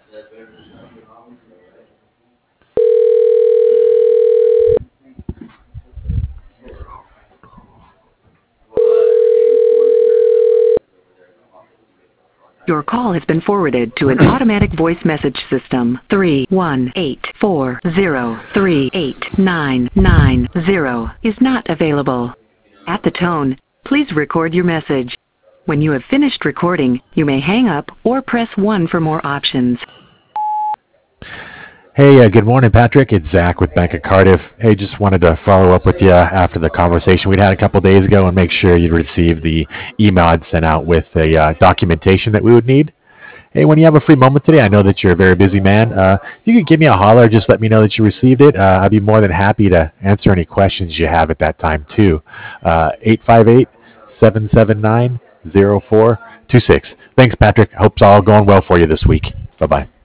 Your call has been forwarded to an automatic voice message system. 318-403-8990 is not available. At the tone, please record your message. When you have finished recording, you may hang up or press 1 for more options. Hey, good morning, Patrick. It's Zach with Bank of Cardiff. Hey, just wanted to follow up with you after the conversation we'd had a couple days ago and make sure you'd received the email I'd sent out with the documentation that we would need. Hey, when you have a free moment today, I know that you're a very busy man. If you could give me a holler, just let me know that you received it. I'd be more than happy to answer any questions you have at that time, too. 858-779-0426. Thanks, Patrick. Hope it's all going well for you this week. Bye-bye.